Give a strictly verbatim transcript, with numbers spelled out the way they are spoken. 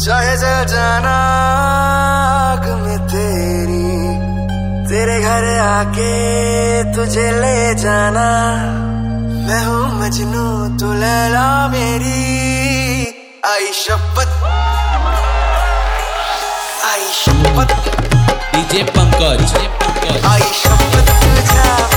चाहे जल जाना आग में तेरी, तेरे घर आके तुझे ले जाना। मैं हूँ मजनू तू लैला मेरी, आई शपथ आई शपथ। डीजे पंकज आई शपथ तुझा